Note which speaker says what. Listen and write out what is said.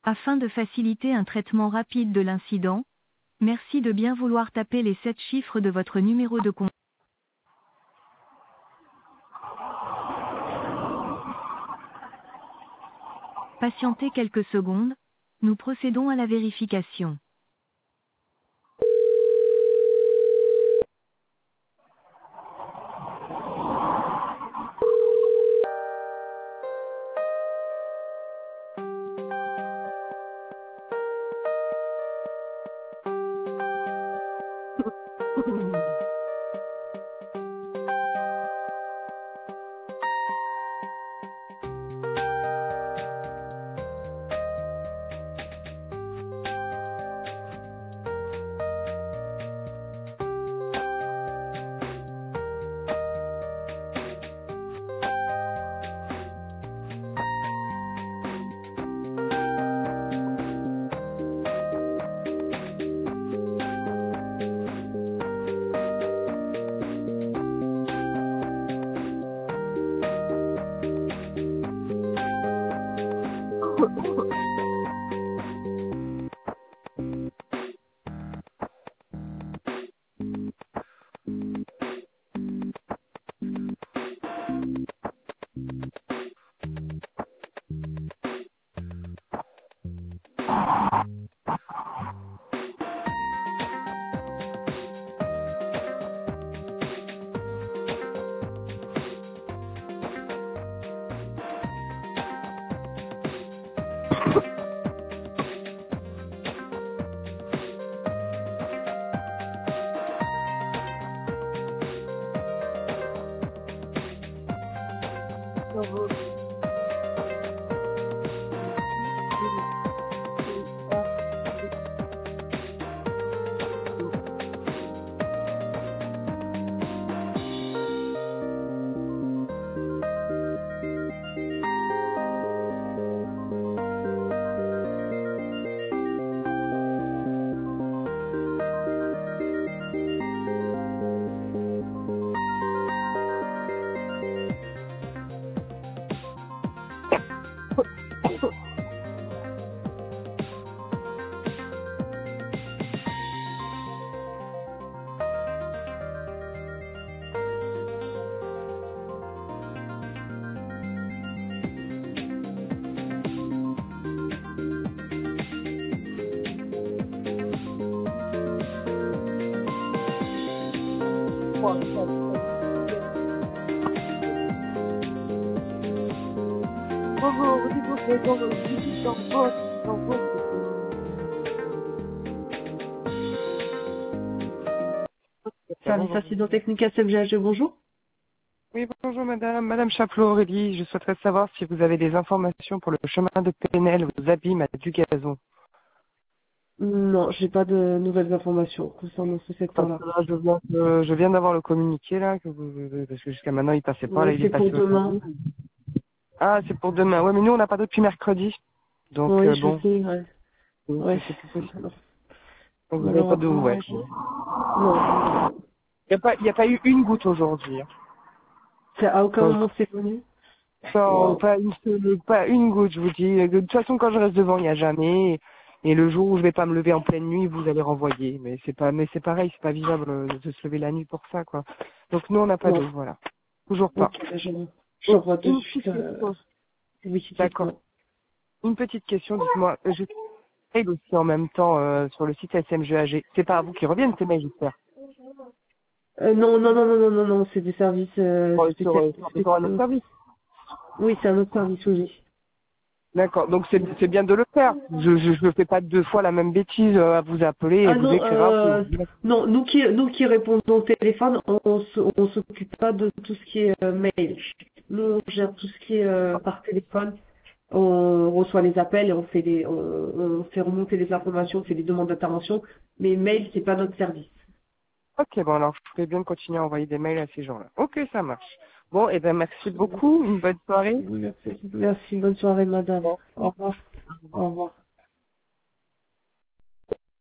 Speaker 1: Afin de faciliter un traitement rapide de l'incident, merci de bien vouloir taper les 7 chiffres de votre numéro de compte. Patientez quelques secondes, nous procédons à la vérification.
Speaker 2: Service accident technique SMGH, bonjour.
Speaker 3: Oui, bonjour madame. Madame Chaplot-Aurélie, je souhaiterais savoir si vous avez des informations pour le chemin de Pénel aux abîmes à Dugazon.
Speaker 2: Non, j'ai pas de nouvelles informations concernant ce secteur-là.
Speaker 3: Parce que là, je viens d'avoir le communiqué là, parce que jusqu'à maintenant il passait pas. Là,
Speaker 2: Oui,
Speaker 3: il est
Speaker 2: c'est pour
Speaker 3: passé
Speaker 2: demain.
Speaker 3: Ah, c'est pour demain. Ouais, mais nous on n'a pas depuis mercredi. Donc
Speaker 2: Oui, je
Speaker 3: bon,
Speaker 2: sais, ouais.
Speaker 3: donc
Speaker 2: Ouais.
Speaker 3: c'est plus possible.
Speaker 2: Alors,
Speaker 3: Donc vous n'avez pas de
Speaker 2: malheureusement,
Speaker 3: ouais.
Speaker 2: non.
Speaker 3: Il y a pas eu une goutte aujourd'hui. Hein.
Speaker 2: C'est à aucun
Speaker 3: Donc,
Speaker 2: moment c'est venu.
Speaker 3: non,
Speaker 2: Wow.
Speaker 3: pas une goutte, je vous dis. De toute façon, quand je reste devant, il n'y a jamais. Et le jour où je vais pas me lever en pleine nuit, vous allez renvoyer. Mais c'est pareil, c'est pas vivable de se lever la nuit pour ça, quoi. Donc nous, on n'a pas
Speaker 2: Non.
Speaker 3: d'eau, voilà. Toujours pas.
Speaker 2: Ok, j'envoie de
Speaker 3: Une
Speaker 2: suite.
Speaker 3: petite question.
Speaker 2: Oui,
Speaker 3: D'accord.
Speaker 2: dites-moi.
Speaker 3: Une petite question, dites-moi. Je mail aussi en même temps sur le site SMGAG. C'est pas à vous qui reviennent ces mails, j'espère.
Speaker 2: Non, c'est des services spécialisés.
Speaker 3: C'est pour un autre service.
Speaker 2: Oui, c'est un autre service, oui.
Speaker 3: D'accord, donc c'est bien de le faire. Je ne fais pas deux fois la même bêtise à vous appeler et
Speaker 2: Ah
Speaker 3: vous
Speaker 2: non,
Speaker 3: écrire.
Speaker 2: non, nous qui répondons au téléphone, on s'occupe pas de tout ce qui est mail. Nous, on gère tout ce qui est par téléphone. On reçoit les appels et on fait remonter les informations, on fait des demandes d'intervention. Mais mail, c'est pas notre service.
Speaker 3: Ok, bon alors je ferai bien de continuer à envoyer des mails à ces gens-là. Ok, ça marche. Bon, et ben merci beaucoup, une bonne soirée.
Speaker 2: Merci, bonne soirée, madame.
Speaker 3: Bon.
Speaker 2: Au revoir. Au revoir.